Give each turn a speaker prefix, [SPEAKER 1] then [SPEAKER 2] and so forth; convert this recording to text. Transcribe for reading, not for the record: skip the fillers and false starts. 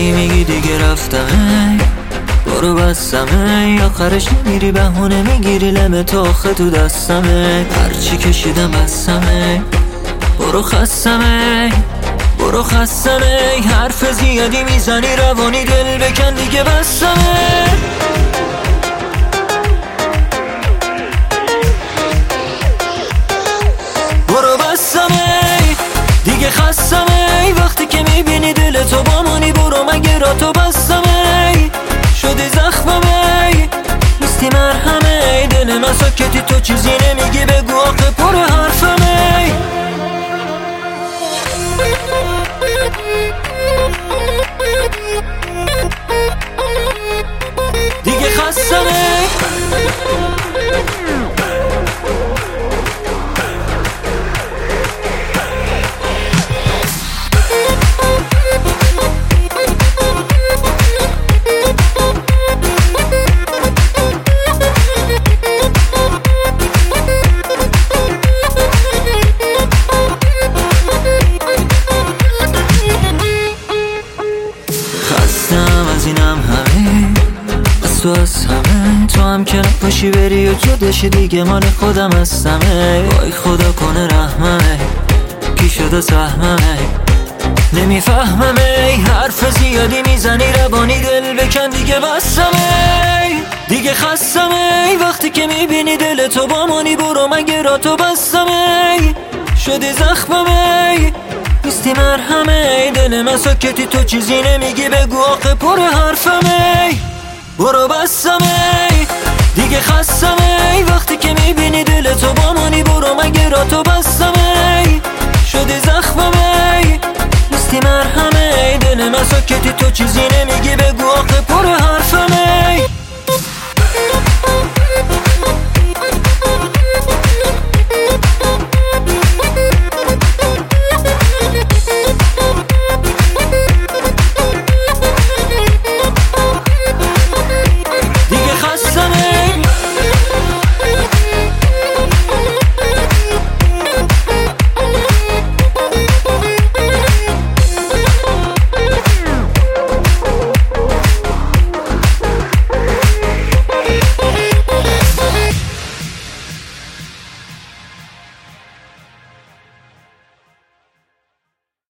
[SPEAKER 1] میگی دیگه رفتم برو بستمه، آخرش نمیری بهونه میگیری لم تو آخه تو دستمه، هرچی کشیدم بستمه، برو خستمه برو خستمه، حرف زیادی میزنی روانی دل بکن دیگه بستمه. برو بستمه دیگه خستمه، وقتی که میبینی دل تو با منی برو مگه را تو بستمه، شدی زخممه نیستی مرهمه، دل من ساکتی تو چیزی نمیگی بگو آخه پر حرفمه. دیگه خستمه از اینم همه از تو از همه، تو هم که نباشی بری و جداشی دیگه مال خودم هستمه، وای خدا کنه رحممه کی شده سهممه، نمیفهممه حرف زیادی میزنی روانی دل بکن دیگه بستمه، دیگه خستمه، وقتی که میبینی دل تو با منی برو مگه را تو بستمه، شدی زخممه نیستی مرهمه، دل من ساکتی تو چیزی نمیگی بگو آخه پر حرفمه. برو بستمه دیگه خستمه، وقتی که میبینی دل تو با منی برو مگه را تو بستمه، شدی زخممه نیستی مرهمه، دل من ساکتی تو چیزی